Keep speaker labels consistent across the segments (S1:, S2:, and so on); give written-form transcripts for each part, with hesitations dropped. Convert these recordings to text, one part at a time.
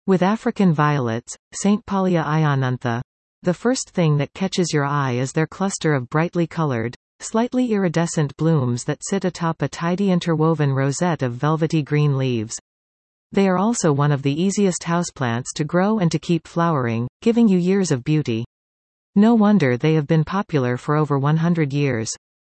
S1: With African violets, Saintpallia ionantha, the first thing that catches your eye is their cluster of brightly colored, slightly iridescent blooms that sit atop a tidy interwoven rosette of velvety green leaves. They are also one of the easiest houseplants to grow and to keep flowering, giving you years of beauty. No wonder they have been popular for over 100 years.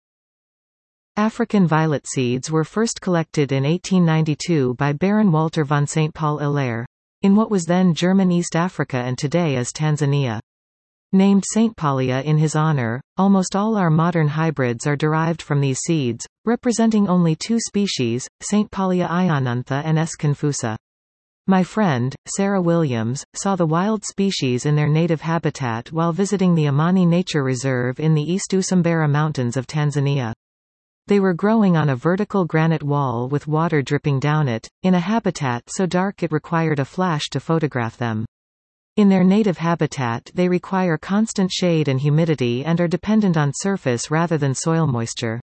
S1: African violet seeds were first collected in 1892 by Baron Walter von St. Paul Hilaire, in what was then German East Africa and today is Tanzania. Named Saintpallia in his honor, almost all our modern hybrids are derived from these seeds, representing only two species, Saintpallia ionantha and S. confusa. My friend, Sarah Williams, saw the wild species in their native habitat while visiting the Amani Nature Reserve in the East Usambara Mountains of Tanzania. They were growing on a vertical granite wall with water dripping down it, in a habitat so dark it required a flash to photograph them. In their native habitat they require constant shade and humidity and are dependent on surface rather than soil moisture.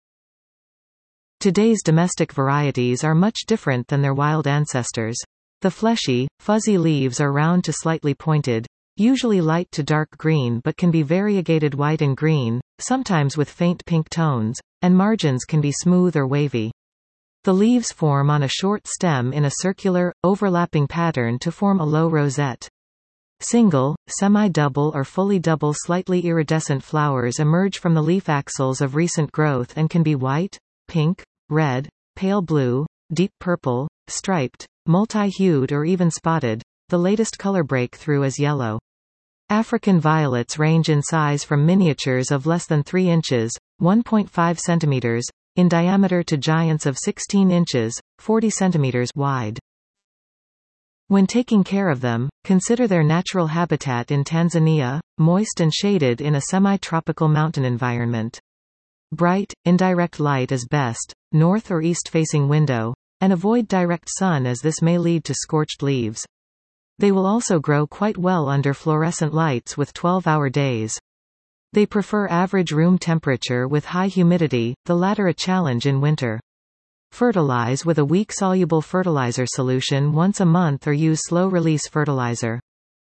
S1: Today's domestic varieties are much different than their wild ancestors. The fleshy, fuzzy leaves are round to slightly pointed, usually light to dark green but can be variegated white and green, sometimes with faint pink tones, and margins can be smooth or wavy. The leaves form on a short stem in a circular, overlapping pattern to form a low rosette. Single, semi-double or fully double slightly iridescent flowers emerge from the leaf axils of recent growth and can be white, pink, red, pale blue, deep purple, striped, multi-hued or even spotted. The latest color breakthrough is yellow. African violets range in size from miniatures of less than 3 inches, 1.5 centimeters, in diameter to giants of 16 inches, 40 centimeters wide. When taking care of them, consider their natural habitat in Tanzania, moist and shaded in a semi-tropical mountain environment. Bright, indirect light is best, north or east-facing window, and avoid direct sun as this may lead to scorched leaves. They will also grow quite well under fluorescent lights with 12-hour days. They prefer average room temperature with high humidity, the latter a challenge in winter. Fertilize with a weak soluble fertilizer solution once a month or use slow-release fertilizer.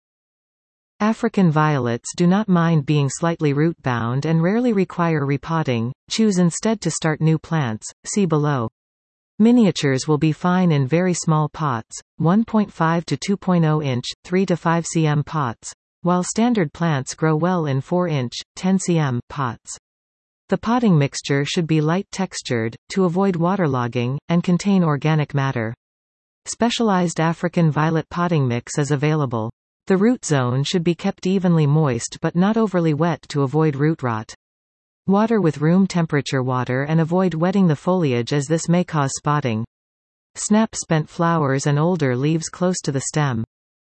S1: African violets do not mind being slightly root-bound and rarely require repotting. Choose instead to start new plants, see below. Miniatures will be fine in very small pots, 1.5 to 2.0 inch, 3 to 5 cm pots, while standard plants grow well in 4 inch, 10 cm pots. The potting mixture should be light textured, to avoid waterlogging, and contain organic matter. Specialized African violet potting mix is available. The root zone should be kept evenly moist but not overly wet to avoid root rot. Water with room temperature water and avoid wetting the foliage as this may cause spotting. Snap spent flowers and older leaves close to the stem.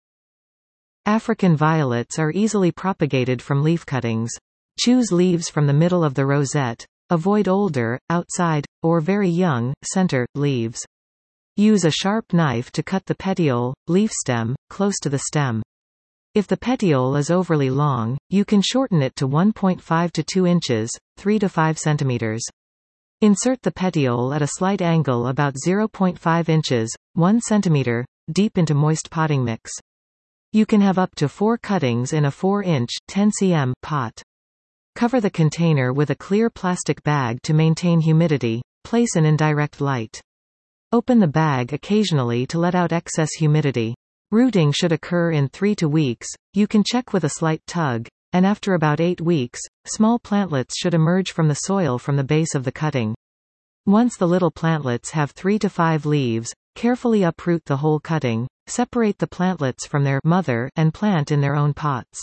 S1: African violets are easily propagated from leaf cuttings. Choose leaves from the middle of the rosette. Avoid older, outside, or very young, center, leaves. Use a sharp knife to cut the petiole, leaf stem, close to the stem. If the petiole is overly long, you can shorten it to 1.5 to 2 inches, 3 to 5 centimeters. Insert the petiole at a slight angle about 0.5 inches, 1 centimeter, deep into moist potting mix. You can have up to 4 cuttings in a 4-inch, 10 cm pot. Cover the container with a clear plastic bag to maintain humidity. Place in indirect light. Open the bag occasionally to let out excess humidity. Rooting should occur in 3 to weeks. You can check with a slight tug, and after about 8 weeks, small plantlets should emerge from the soil from the base of the cutting. Once the little plantlets have 3 to 5 leaves, carefully uproot the whole cutting, separate the plantlets from their mother, and plant in their own pots.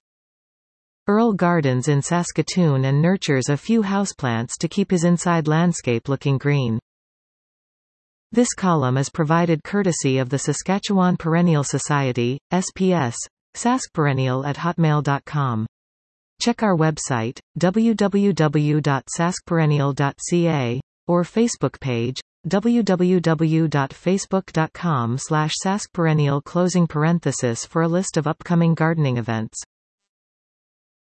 S1: Earl gardens in Saskatoon and nurtures a few houseplants to keep his inside landscape looking green. This column is provided courtesy of the Saskatchewan Perennial Society, SPS, saskperennial@hotmail.com. Check our website, www.saskperennial.ca, or Facebook page, www.facebook.com/saskperennial for a list of upcoming gardening events.